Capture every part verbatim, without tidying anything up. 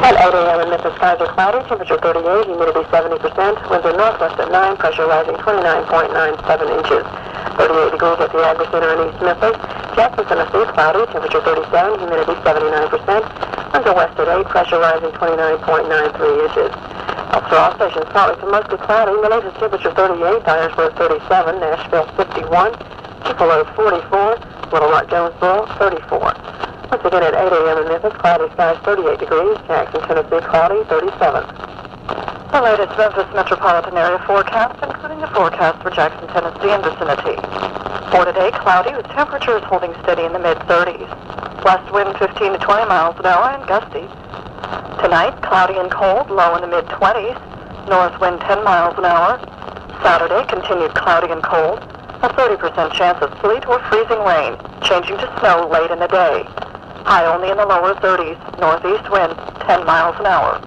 At eight a m in Memphis, skies are cloudy, temperature thirty-eight, humidity seventy percent, winds are northwest at nine, pressure rising twenty-nine point nine seven inches. thirty-eight degrees at the Agri Center in East Memphis. Jackson, Tennessee, cloudy, temperature thirty-seven, humidity seventy-nine percent, winds are west at eight, pressure rising twenty-nine point nine three inches. Elsewhere, all stations partly to mostly cloudy, the latest temperature thirty-eight, Dyersburg thirty-seven, Nashville fifty-one, Tupelo forty-four, Little Rock, Jonesboro thirty-four. Once again at eight a m in Memphis, cloudy skies thirty-eight degrees, Jackson, Tennessee, cloudy thirty-seven. The latest Memphis metropolitan area forecast, including the forecast for Jackson, Tennessee and vicinity. For today, cloudy with temperatures holding steady in the mid thirties. West wind fifteen to twenty miles an hour and gusty. Tonight, cloudy and cold, low in the mid twenties. North wind ten miles an hour. Saturday, continued cloudy and cold. A thirty percent chance of sleet or freezing rain, changing to snow late in the day. High only in the lower thirties, northeast wind ten miles an hour.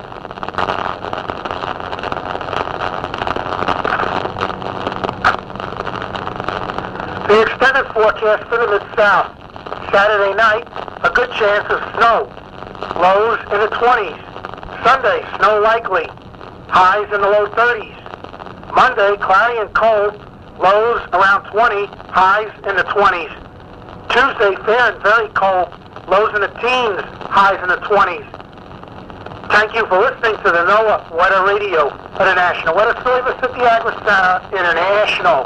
The extended forecast for the Mid-South. Saturday night, a good chance of snow. Lows in the twenties. Sunday, snow likely. Highs in the low thirties. Monday, cloudy and cold. Lows around twenty. Highs in the twenties. Tuesday, fair and very cold. Lows in the teens, highs in the twenties. Thank you for listening to the NOAA Weather Radio International. Weather Service at the Agri Center International.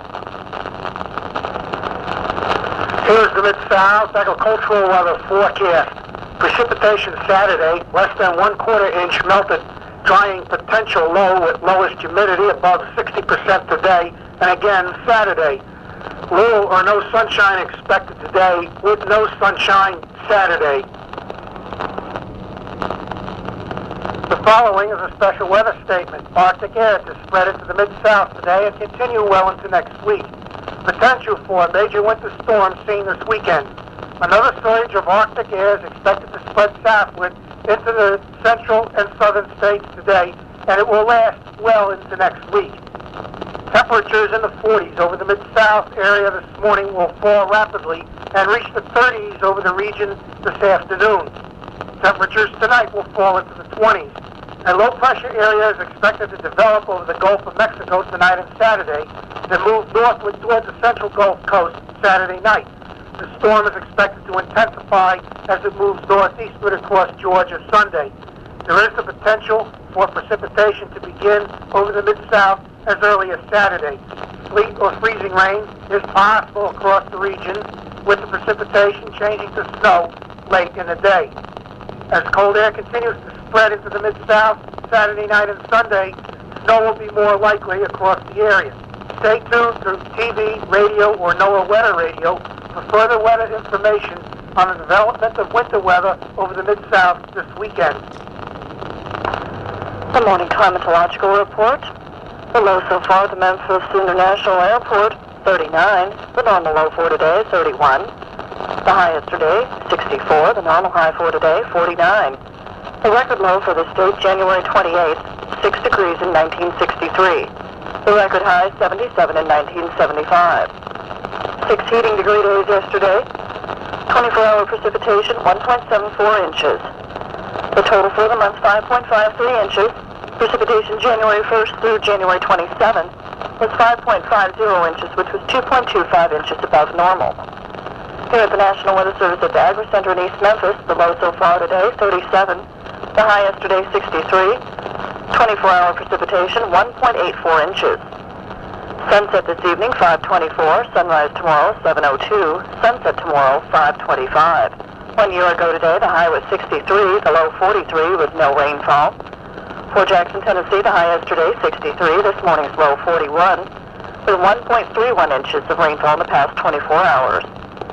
Here's the Mid-South agricultural weather forecast. Precipitation Saturday, less than one quarter inch melted. Drying potential low with lowest humidity above sixty percent today. And again, Saturday. Little or no sunshine expected today, with no sunshine Saturday. The following is a special weather statement. Arctic air to spread into the Mid-South today and continue well into next week. Potential for a major winter storm seen this weekend. Another surge of Arctic air is expected to spread southward into the central and southern states today, and it will last well into next week. Temperatures in the forties over the Mid-South area this morning will fall rapidly and reach the thirties over the region this afternoon. Temperatures tonight will fall into the twenties. A low-pressure area is expected to develop over the Gulf of Mexico tonight and Saturday, then move northward towards the central Gulf Coast Saturday night. The storm is expected to intensify as it moves northeastward across Georgia Sunday. There is the potential for precipitation to begin over the Mid-South as early as Saturday. Sleet or freezing rain is possible across the region, with the precipitation changing to snow late in the day. As cold air continues to spread into the Mid-South Saturday night and Sunday, snow will be more likely across the area. Stay tuned through T V, radio, or NOAA Weather Radio for further weather information on the development of winter weather over the Mid-South this weekend. The morning climatological report. The low so far at the Memphis International Airport, thirty-nine. The normal low for today, thirty-one. The high yesterday, sixty-four. The normal high for today, forty-nine. The record low for the state, January twenty-eighth, six degrees in nineteen sixty-three. The record high, seventy-seven in nineteen seventy-five. Six heating degree days yesterday. twenty-four hour precipitation, one point seven four inches. The total for the month, five point five three inches. Precipitation January first through January twenty-seventh was five point five zero inches, which was two point two five inches above normal. Here at the National Weather Service at the Agri Center in East Memphis, the low so far today, thirty-seven. The high yesterday, sixty-three. twenty-four hour precipitation, one point eight four inches. Sunset this evening, five twenty-four. Sunrise tomorrow, seven oh two. Sunset tomorrow, five twenty-five. One year ago today, the high was sixty-three. The low, forty-three, with no rainfall. For Jackson, Tennessee, the high yesterday, sixty-three. This morning's low, forty-one. With one point three one inches of rainfall in the past twenty-four hours.